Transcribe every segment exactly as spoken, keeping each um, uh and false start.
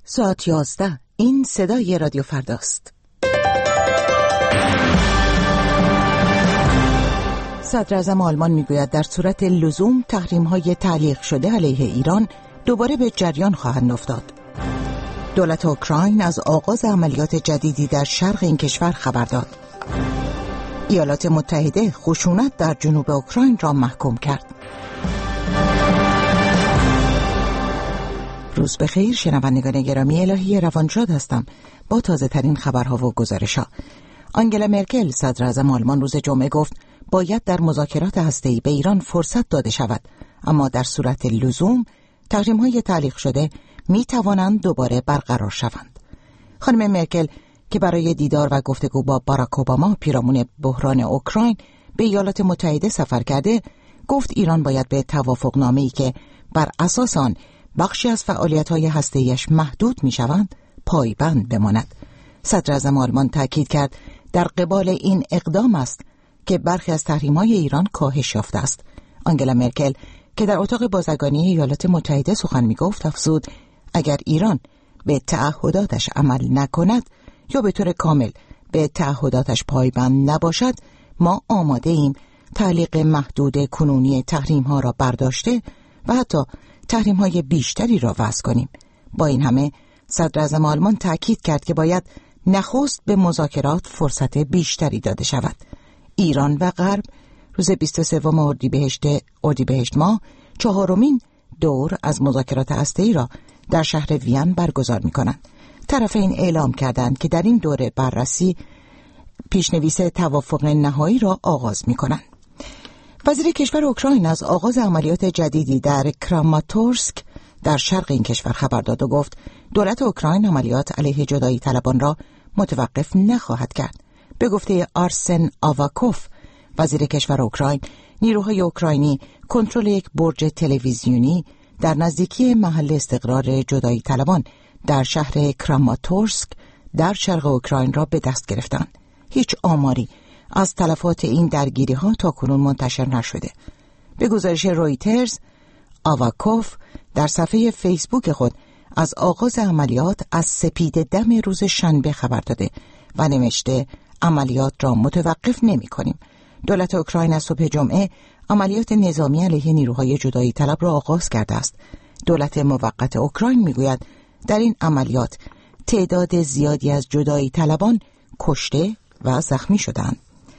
ساعت یازده. این صدای رادیو فرداست. صدر اعظم آلمان میگوید در صورت لزوم تحریم‌های تعلیق شده علیه ایران دوباره به جریان خواهند افتاد. دولت اوکراین از آغاز عملیات جدیدی در شرق این کشور خبر داد. ایالات متحده خشونت در جنوب اوکراین را محکوم کرد. روز بخیر شنوندگان گرامی، الهی روانشاد هستم با تازه ترین خبرها و گزارش‌ها. آنگلا مرکل صدر اعظم آلمان روز جمعه گفت باید در مذاکرات هسته‌ای به ایران فرصت داده شود، اما در صورت لزوم تحریم‌های تعلیق شده می توانند دوباره برقرار شوند. خانم مرکل که برای دیدار و گفتگو با باراک اوباما پیرامون بحران اوکراین به ایالات متحده سفر کرده، گفت ایران باید به توافقنامه‌ای که بر اساس آن بخشی از فعالیت‌های هسته‌ایش محدود می‌شوند پایبند بماند. صدر اعظم آلمان تاکید کرد در قبال این اقدام است که برخی از تحریم‌های ایران کاهش یافته است. آنگلا مرکل که در اتاق بازرگانی ایالات متحده سخن می‌گفت افزود اگر ایران به تعهداتش عمل نکند یا به طور کامل به تعهداتش پایبند نباشد، ما آماده ایم تعلیق محدود کنونی تحریم‌ها را برداشته و حتی تحریم‌های بیشتری را وضع کنیم. با این همه صدر اعظم آلمان تاکید کرد که باید نخست به مذاکرات فرصت بیشتری داده شود. ایران و غرب روز بیست و سوم اردیبهشت اردیبهشت ماه چهارمین دور از مذاکرات هسته‌ای را در شهر وین برگزار می‌کنند. طرفین اعلام کردند که در این دوره بررسی پیشنویس توافق نهایی را آغاز می‌کنند. وزیر کشور اوکراین از آغاز عملیات جدیدی در کراماتورسک در شرق این کشور خبر داد و گفت دولت اوکراین عملیات علیه جدایی طلبان را متوقف نخواهد کرد. به گفته آرسن آواکوف وزیر کشور اوکراین، نیروهای اوکراینی کنترل یک برج تلویزیونی در نزدیکی محل استقرار جدایی طلبان در شهر کراماتورسک در شرق اوکراین را به دست گرفتند. هیچ آماری از تلفات این درگیری ها تا کنون منتشر نشده. به گزارش رویترز، آواکوف در صفحه فیسبوک خود از آغاز عملیات از سپید دم روز شنبه خبر داده و نوشته عملیات را متوقف نمی کنیم. دولت اوکراین از صبح جمعه عملیات نظامی علیه نیروهای جدایی طلب را آغاز کرده است. دولت موقت اوکراین می گوید در این عملیات تعداد زیادی از جدایی طلبان کشته و زخمی شدند.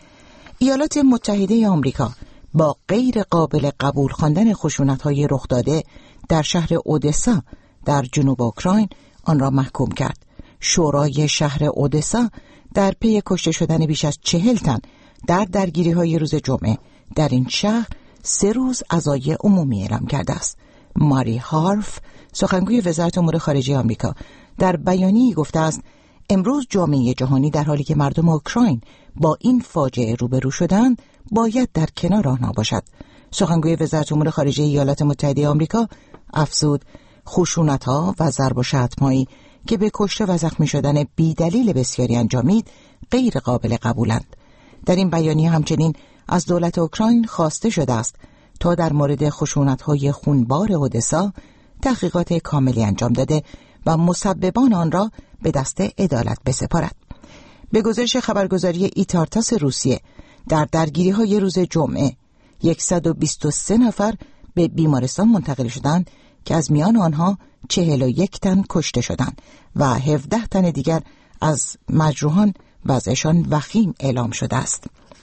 ایالات متحده آمریکا با غیر قابل قبول خواندن خشونت‌های رخ داده در شهر اودسا در جنوب اوکراین آن را محکوم کرد. شورای شهر اودسا در پی کشته شدن بیش از چهل تن در درگیری‌های روز جمعه در این شهر سه روز عزای عمومی اعلام کرده است. ماری هارف سخنگوی وزارت امور خارجه آمریکا در بیانیه‌ای گفته است امروز جامعه جهانی در حالی که مردم اوکراین با این فاجعه روبرو شدند باید در کنار آنها باشد. سخنگوی وزارت امور خارجه ایالات متحده آمریکا افزود خشونت‌ها و ضرب و شتم‌هایی که به کشته و زخمی شدن بی‌دلیل بسیاری انجامید غیر قابل قبولند. در این بیانیه همچنین از دولت اوکراین خواسته شده است تا در مورد خشونت‌های خونبار اودسا تحقیقات کاملی انجام داده و مسببان آن را به دست عدالت بسپارد. به گزارش خبرگزاری ایتارتاس روسیه در درگیری‌های روز جمعه صد و بیست و سه نفر به بیمارستان منتقل شدند که از میان آنها چهل و یک تن کشته شدند و هفده تن دیگر از مجروحان وضعشان وخیم اعلام شده است.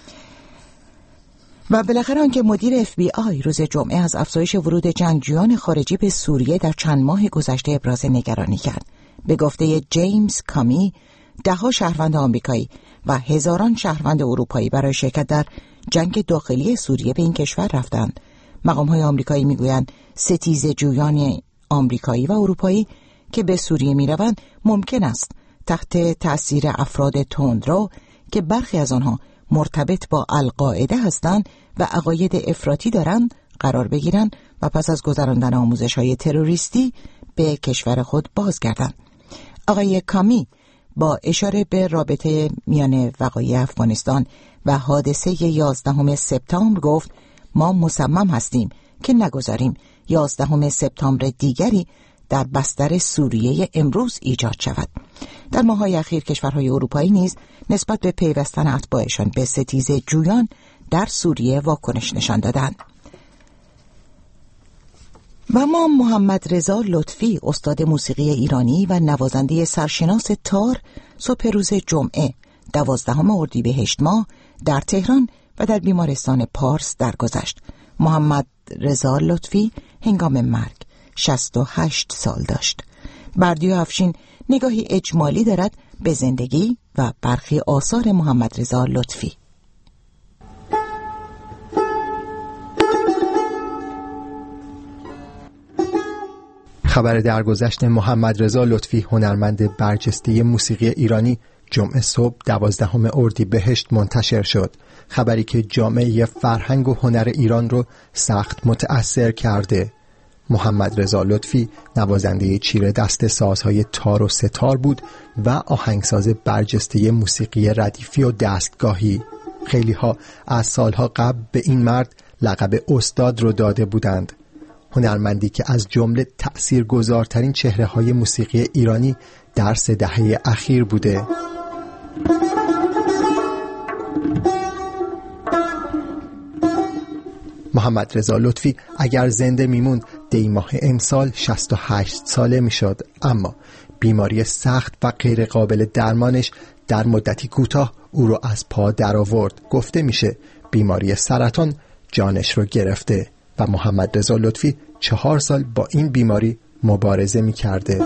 و بالاخره آنکه مدیر اف بی آی روز جمعه از افزایش ورود جنگجویان خارجی به سوریه در چند ماه گذشته ابراز نگرانی کرد. به گفته جیمز کامی، ده‌ها شهروند آمریکایی و هزاران شهروند اروپایی برای شرکت در جنگ داخلی سوریه به این کشور رفتند. مقام‌های آمریکایی می‌گویند ستیزجویان آمریکایی و اروپایی که به سوریه می‌روند ممکن است تحت تأثیر افراد تندرو که برخی از آنها مرتبط با القاعده هستند و عقاید افراطی دارند قرار بگیرند و پس از گذراندن آموزش‌های تروریستی به کشور خود بازگردند. آقای کامی با اشاره به رابطه میان وقایع افغانستان و حادثه یازدهم سپتامبر گفت ما مصمم هستیم که نگذاریم یازدهم سپتامبر دیگری در بستر سوریه امروز ایجاد شود. در ماه‌های اخیر کشورهای اروپایی نیز نسبت به پیوستن اتباعشان به ستیزه جویان در سوریه واکنش نشان دادند. و ما محمد رضا لطفی، استاد موسیقی ایرانی و نوازنده سرشناس تار، صبح روز جمعه دوازدهم اردیبهشت ماه در تهران و در بیمارستان پارس درگذشت. محمد رضا لطفی هنگام مرگ شصت و هشت سال داشت. بردیا افشین نگاهی اجمالی دارد به زندگی و برخی آثار محمد رضا لطفی. خبر درگذشت محمد رضا لطفی، هنرمند برجسته موسیقی ایرانی، جمعه صبح دوازدهم اردیبهشت منتشر شد. خبری که جامعه فرهنگ و هنر ایران رو سخت متأثر کرده. محمد رضا لطفی نوازنده چیره دست سازهای تار و ستار بود و آهنگساز برجسته موسیقی ردیفی و دستگاهی. خیلی ها از سالها قبل به این مرد لقب استاد رو داده بودند. هنرمندی که از جمله تأثیرگذارترین چهره‌های موسیقی ایرانی در سه دهه اخیر بوده. محمد رضا لطفی اگر زنده میموند دی ماه امسال شصت و هشت ساله میشد، اما بیماری سخت و غیر قابل درمانش در مدتی کوتاه او رو از پا درآورد. گفته میشه بیماری سرطان جانش رو گرفته و محمد رضا لطفی چهار سال با این بیماری مبارزه میکرده.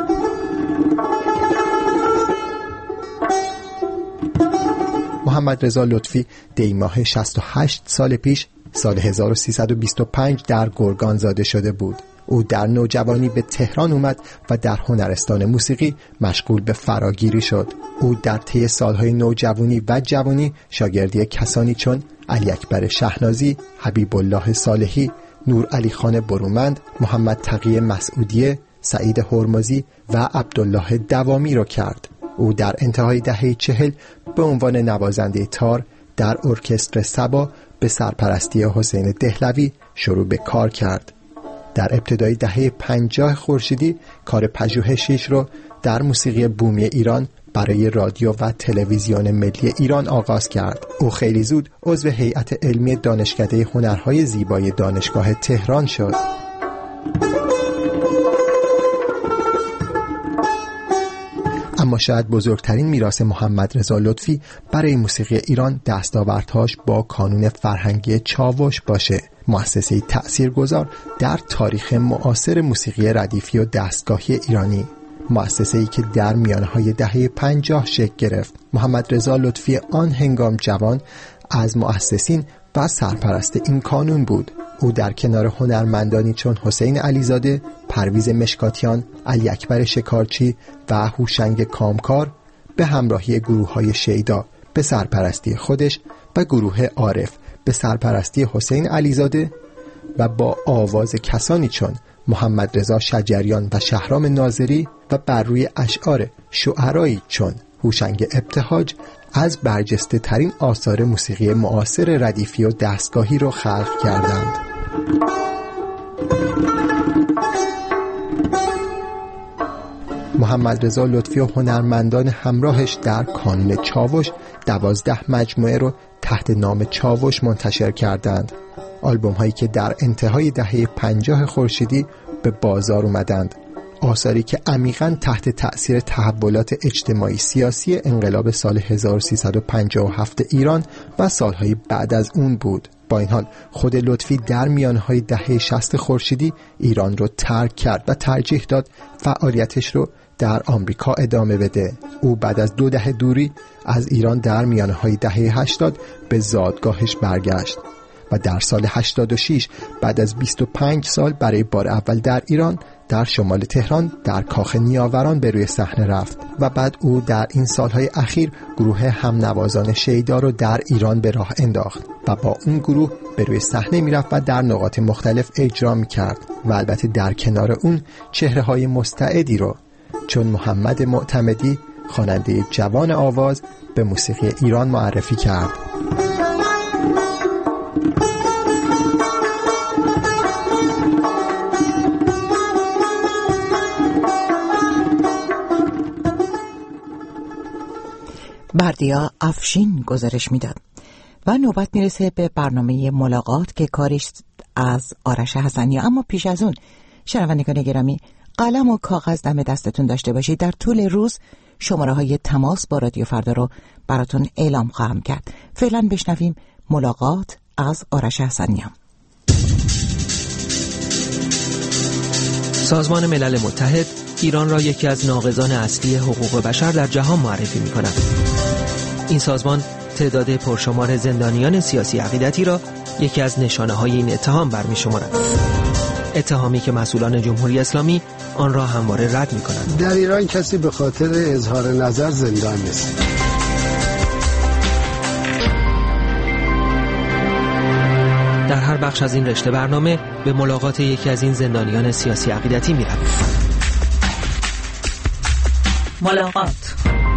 محمد رضا لطفی دی ماه شصت و هشت سال پیش سال هزار و سیصد و بیست و پنج در گرگان زاده شده بود. او در نوجوانی به تهران اومد و در هنرستان موسیقی مشغول به فراگیری شد. او در طی سالهای نوجوانی و جوانی شاگردی کسانی چون علی اکبر شهنازی، حبیب الله صالحی، نور علی خان برومند، محمد تقی مسعودیه، سعید هرمزی و عبدالله دوامی را کرد. او در انتهای دهه چهل به عنوان نوازنده تار در ارکستر سبا به سرپرستی حسین دهلوی شروع به کار کرد. در ابتدای دهه پنجاه خورشیدی کار پژوهشیش رو در موسیقی بومی ایران برای رادیو و تلویزیون ملی ایران آغاز کرد. او خیلی زود عضو هیئت علمی دانشکده هنرهای زیبای دانشگاه تهران شد. اما شاید بزرگترین میراث محمد رضا لطفی برای موسیقی ایران دستاوردهاش با کانون فرهنگی چاوش باشه، مؤسسه‌ای تأثیرگذار در تاریخ معاصر موسیقی ردیفی و دستگاهی ایرانی. مؤسسه‌ای که در میانه‌های دهه پنجاه شکل گرفت. محمد رضا لطفی آن هنگام جوان از مؤسسین و سرپرست این کانون بود. او در کنار هنرمندانی چون حسین علیزاده، پرویز مشکاتیان، علی اکبر شکارچی و هوشنگ کامکار به همراهی گروه‌های شیدا به سرپرستی خودش و گروه عارف به سرپرستی حسین علیزاده و با آواز کسانی چون محمد رضا شجریان و شهرام ناظری و بر روی اشعار شعرایی چون هوشنگ ابتهاج از برجسته ترین آثار موسیقی معاصر ردیفی و دستگاهی را خلق کردند. محمد رضا لطفی و هنرمندان همراهش در کانون چاوش دوازده مجموعه رو تحت نام چاوش منتشر کردند. آلبوم هایی که در انتهای دهه پنجاه خورشیدی به بازار اومدند. آثاری که عمیقاً تحت تأثیر تحولات اجتماعی سیاسی انقلاب سال هزار و سیصد و پنجاه و هفت ایران و سالهای بعد از اون بود. با این حال خود لطفی در میانهای دهه شصت خورشیدی ایران رو ترک کرد و ترجیح داد فعالیتش رو در آمریکا ادامه بده. او بعد از دو دهه دوری از ایران در میانهای دهه هشتاد به زادگاهش برگشت و در سال هشتاد و شش بعد از بیست و پنج سال برای بار اول در ایران در شمال تهران در کاخ نیاوران به روی صحنه رفت و بعد او در این سالهای اخیر گروه هم نوازان شیدا رو در ایران به راه انداخت و با اون گروه به روی صحنه میرفت و در نقاط مختلف اجرا میکرد و البته در کنار اون چهره های مستعدی رو چون محمد معتمدی، خواننده جوان آواز، به موسیقی ایران معرفی کرد. بردیا افشین گزارش میداد. و نوبت میرسه به برنامه ملاقات که کاریش از آرش حسنی. اما پیش از اون شنوندگان گرامی، قلم و کاغذ دم دستتون داشته باشید. در طول روز شماره های تماس با رادیو فردا رو براتون اعلام خواهم کرد. فعلا بشنویم ملاقات از آرش حسنی. سازمان ملل متحد ایران را یکی از ناقضان اصلی حقوق بشر در جهان معرفی می‌کند. این سازمان تعداد پرشمار زندانیان سیاسی عقیدتی را یکی از نشانه‌های این اتهام برمی‌شمارد. اتهامی که مسئولان جمهوری اسلامی آن را همواره رد می‌کنند. در ایران کسی به خاطر اظهار نظر زندان نیست. در هر بخش از این رشته برنامه به ملاقات یکی از این زندانیان سیاسی عقیدتی می‌رویم. ملاقات.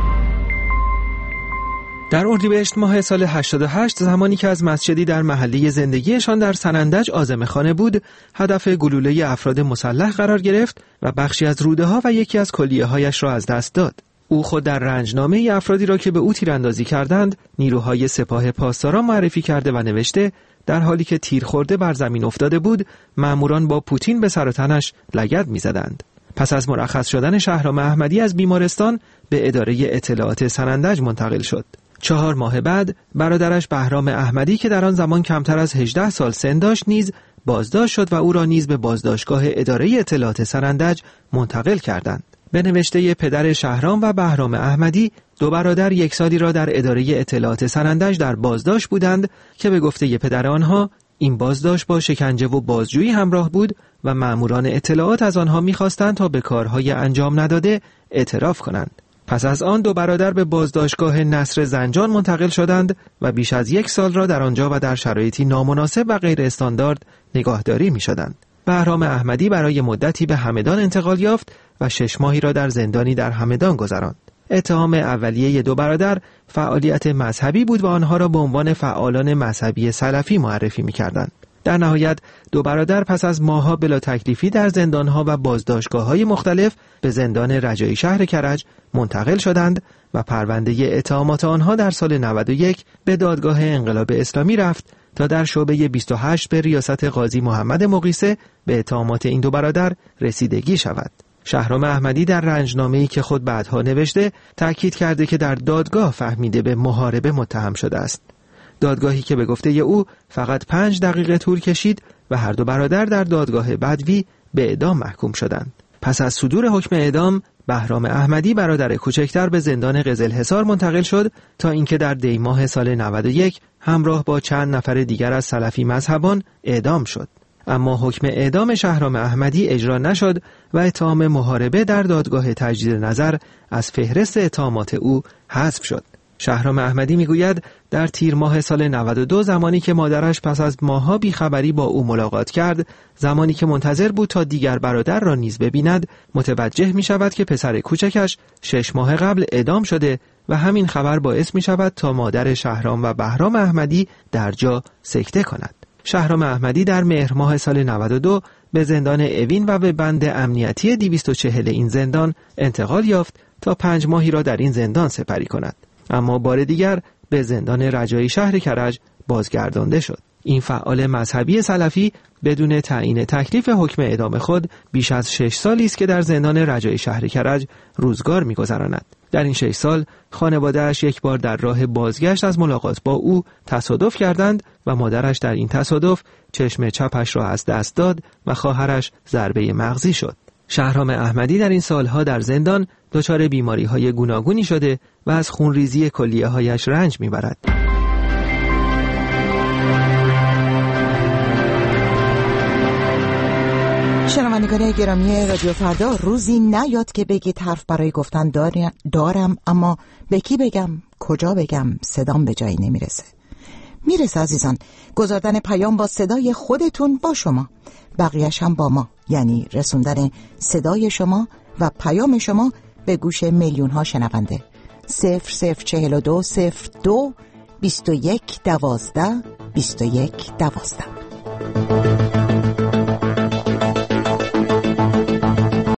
در اردیبهشت ماه سال هشتاد و هشت، زمانی که از مسجدی در محله زندگیشان در سنندج عازمخانه بود، هدف گلوله افراد مسلح قرار گرفت و بخشی از روده‌ها و یکی از کلیه‌هایش را از دست داد. او خود در رنجنامه افرادی را که به او تیراندازی کردند، نیروهای سپاه پاسداران معرفی کرده و نوشته در حالی که تیر خورده بر زمین افتاده بود، ماموران با پوتین به سر و تنش لگد می‌زدند. پس از مرخص شدن شهرام احمدی از بیمارستان به اداره اطلاعات سنندج منتقل شد. چهار ماه بعد برادرش بهرام احمدی که در آن زمان کمتر از هجده سال سن داشت نیز بازداشت شد و او را نیز به بازداشتگاه اداره اطلاعات سنندج منتقل کردند. به نوشته پدر شهرام و بهرام احمدی، دو برادر یک سالی را در اداره اطلاعات سنندج در بازداشت بودند که به گفته پدر آنها این بازداشت با شکنجه و بازجویی همراه بود و ماموران اطلاعات از آنها می‌خواستند تا به کارهای انجام نداده اعتراف کنند. پس از آن دو برادر به بازداشتگاه نصر زنجان منتقل شدند و بیش از یک سال را در آنجا و در شرایطی نامناسب و غیر استاندارد نگاهداری می‌شدند. بهرام احمدی برای مدتی به همدان انتقال یافت و شش ماهی را در زندانی در همدان گذراند. اتهام اولیه دو برادر فعالیت مذهبی بود و آنها را به عنوان فعالان مذهبی سلفی معرفی می‌کردند. در نهایت دو برادر پس از ماه‌ها بلا تکلیفی در زندان‌ها و بازداشتگاه‌های مختلف به زندان رجایی شهر کرج منتقل شدند و پرونده اتهامات آنها در سال نود و یک به دادگاه انقلاب اسلامی رفت تا در شعبه بیست و هشت به ریاست قاضی محمد مقیسه به اتهامات این دو برادر رسیدگی شود. شهرام احمدی در رنجنامه‌ای که خود بعدها نوشته تأکید کرده که در دادگاه فهمیده به محاربه متهم شده است. دادگاهی که به گفته او فقط پنج دقیقه طول کشید و هر دو برادر در دادگاه بدوی به اعدام محکوم شدند. پس از صدور حکم اعدام، بهرام احمدی برادر کوچکتر به زندان قزلحصار منتقل شد تا اینکه در دی ماه سال نود و یک همراه با چند نفر دیگر از سلفی مذهبان اعدام شد. اما حکم اعدام شهرام احمدی اجرا نشد و اتهام محاربه در دادگاه تجدید نظر از فهرست اتهامات او حذف شد. شهرام احمدی میگوید در تیر ماه سال نود و دو، زمانی که مادرش پس از ماه‌ها بیخبری با او ملاقات کرد، زمانی که منتظر بود تا دیگر برادر را نیز ببیند، متوجه می شود که پسر کوچکش شش ماه قبل اعدام شده و همین خبر باعث می شود تا مادر شهرام و بهرام احمدی در جا سکته کند. شهرام احمدی در مهر ماه سال نود و دو به زندان اوین و به بند امنیتی دویست و چهل این زندان انتقال یافت تا پنج ماهی را در این زندان سپری کند. اما بار دیگر به زندان رجایی شهر کرج بازگردانده شد. این فعال مذهبی سلفی بدون تعیین تکلیف حکم اعدام خود بیش از شش سالی است که در زندان رجایی شهر کرج روزگار می‌گذراند. در این شش سال خانواده‌اش یک بار در راه بازگشت از ملاقات با او تصادف کردند و مادرش در این تصادف چشم چپش را از دست داد و خواهرش ضربه مغزی شد. شهرام احمدی در این سالها در زندان دچار بیماری‌های گوناگونی شده و از خونریزی کلیه‌هایش رنج می‌برد. شنوندگان گرامی رادیو فردا، روزی نیاد که بگید حرف برای گفتن دارم اما به کی بگم، کجا بگم، صدام به جایی نمیرسه. میرسه عزیزان، گذاردن پیام با صدای خودتون با شما، بقیه‌ش هم با ما، یعنی رسوندن صدای شما و پیام شما به گوش میلیون ها شنونده. صفر صفر چهل و دو صفر دو بیست و یک دوازده بیست و یک دوازده.